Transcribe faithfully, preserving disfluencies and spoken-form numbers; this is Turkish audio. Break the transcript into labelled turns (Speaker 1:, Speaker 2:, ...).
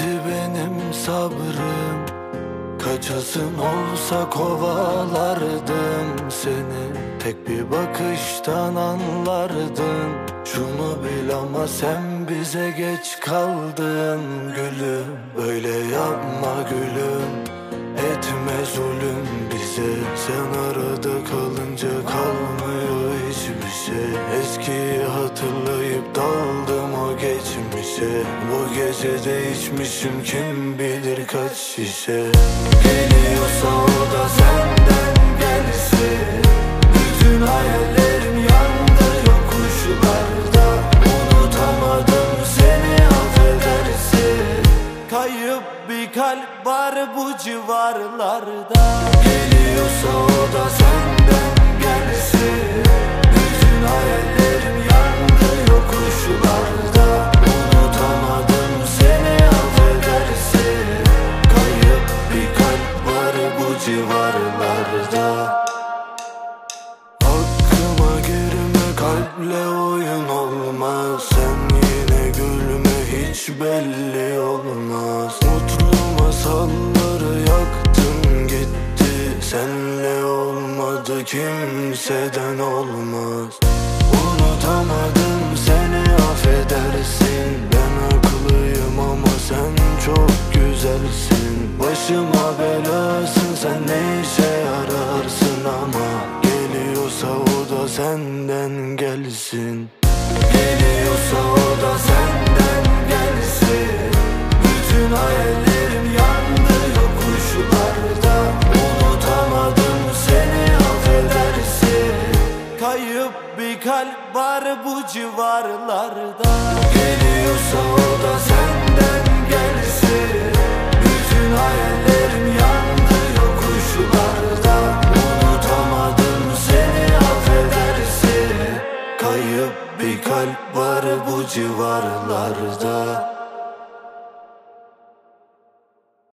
Speaker 1: tükendi benim sabrım. Kaçasın olsa kovalardım seni. Tek bir bakıştan anlardın. Şunu bil ama sen bize geç kaldın gülüm. Böyle yapma gülüm, etme zulüm bize. Sen arada kalınca kalmıyor hiçbir şey. Eskiyi hatırlayıp daldım o geçmişe. Bu gece değişmişim kim bilir kaç şişe. Geliyorsa o da senden gelsin. Bütün hayallerim yandı yokuşlarda. Unutamadım seni, affedersin. Kayıp bir kalp var bu civarlarda. Geliyorsa o da senden gelsin. Bütün hayallerim yandı yokuşlarda. Unutamadım seni, affedersin. Kayıp bir kalp var bu civarlarda. Aklıma girme, kalple oyun olmaz. Sen yine gülme, hiç belli olmaz. Mutlu masalları yaktın gitti. Senle olmadı, kimseden olmaz. Unutamadım seni, affedersin. Ben haklıyım ama sen çok güzelsin. Başıma belasın, sen ne işe yararsın ama. Geliyorsa o da senden gelsin. Geliyorsa o da senden gelsin. Bütün hayallerim yandı yokuşlarda. Unutamadım seni, affedersin. Kayıp bir kalp var bu civarlarda. Geliyorsa o da senden gelsin. Bütün hayallerim yandı yokuşlarda. Unutamadım seni, affedersin. Kayıp bir kalp var bu civarlarda.